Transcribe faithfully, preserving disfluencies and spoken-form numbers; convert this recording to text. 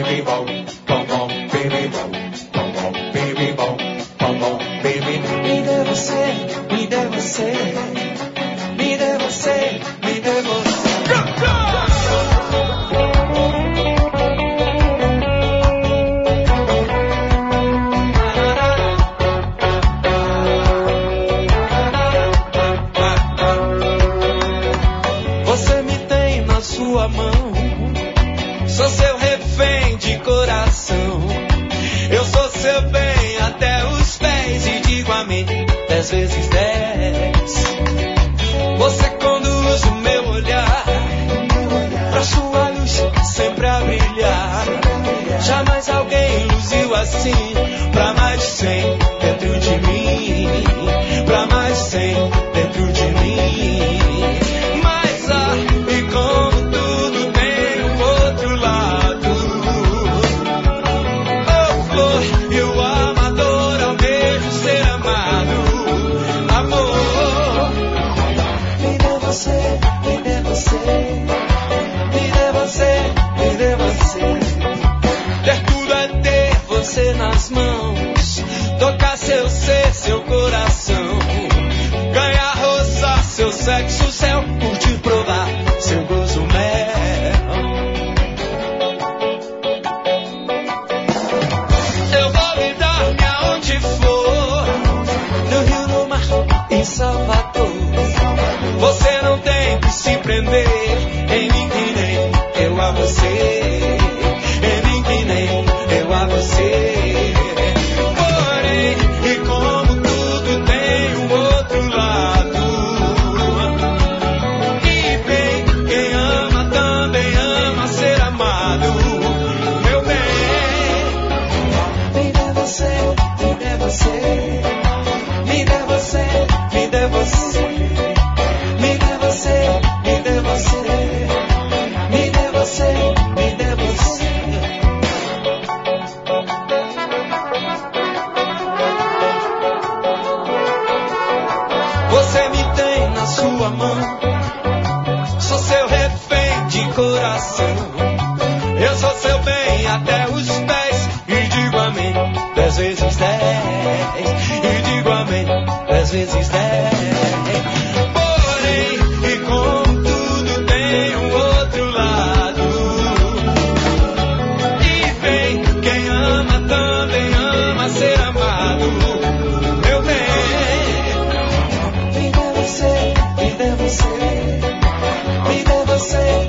baby bom, bom bom, baby bom, bom bom, baby bom, bom bom, baby. Me dê você, me dê você, me dê você, me dê você. Você me tem na sua mão, sou seu refém de coração. Eu sou seu bem até os pés e digo amém dez vezes dez. Você conduz o meu olhar pra sua luz sempre a brilhar. Jamais alguém luziu assim, pra mais de cem dentro de mim, pra mais de cem dentro de mim. Mas ah, e como tudo tem um outro lado, oh flor, e o amador almeja ser amado. Amor, me dê você, me dê você, me dê você, me dê você. Ter tudo é ter você nas mãos, tocar seu ser, seu coração, ganhar, roçar seu sexo, céu, curtir, provar seu gozo mel. Eu vou me dar-me aonde for, no Rio, no mar, em Salvador. Você não tem que se prender em mim que nem eu a você, em mim que nem eu a você. Porém, e como tudo tem um outro lado, e bem, quem ama também ama ser amado. Meu bem, me dê você, me dê você, me dê você, me dê você, me dê você, me dê você, me dê você, me dê você. Você me tem na sua mão, sou seu refém de coração. Eu sou seu bem até os pés e digo amém dez vezes dez, e digo amém dez vezes dez. Porém, e como tudo tem um outro lado, e bem, quem ama também ama ser amado. Meu bem, me dê você, me dê você, me dê você,